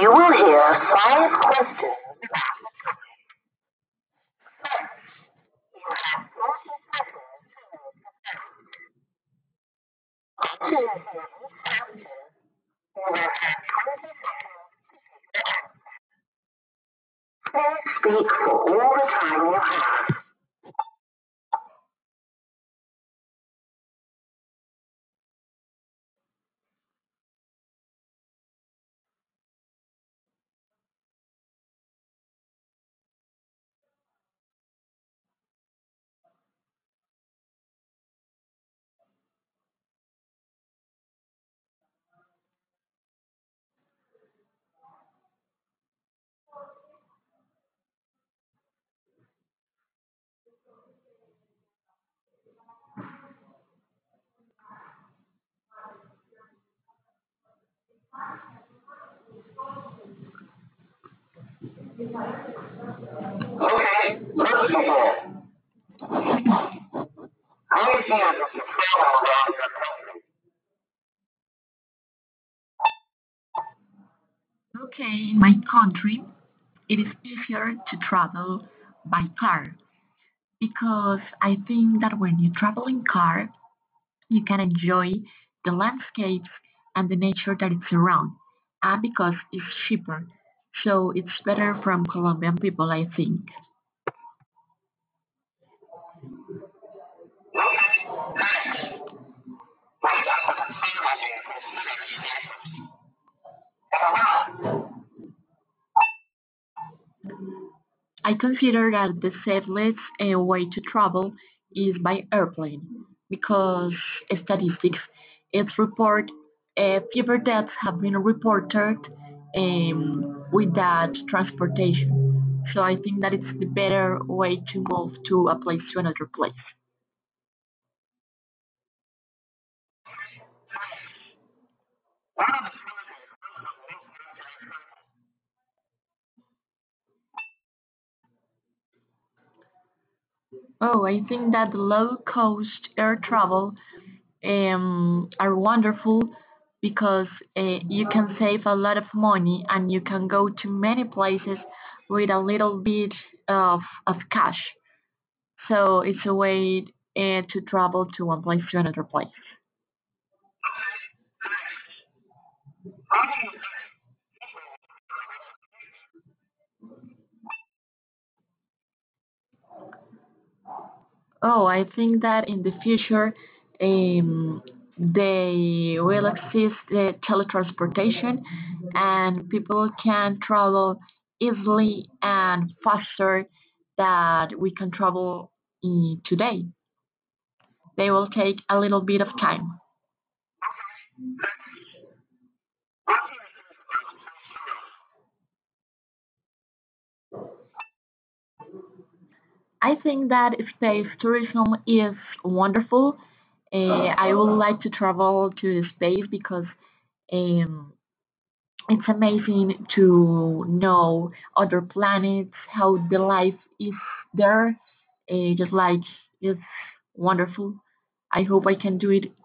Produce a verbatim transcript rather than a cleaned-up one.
You will hear five questions. Please speak for all the time you have. Okay, let's begin. How do you feel as you travel around your country? Okay, in my country, it is easier to travel by car because I think that when you travel in car, you can enjoy the landscapes and the nature that it's around, and because it's cheaper, so it's better from Colombian people, I think. I consider that the safest uh, way to travel is by airplane because statistics it's report uh, fewer deaths have been reported um, with that transportation. So I think that it's the better way to move to a place to another place. Oh, I think that the low cost air travel um, are wonderful because uh, you can save a lot of money and you can go to many places with a little bit of, of cash. So it's a way uh, to travel to one place to another place. Oh, I think that in the future, um, they will exist the teletransportation, and people can travel easily and faster that we can travel in today. They will take a little bit of time. I think that space tourism is wonderful. Uh, I would like to travel to space because um, it's amazing to know other planets, how the life is there. Uh, just like it's wonderful. I hope I can do it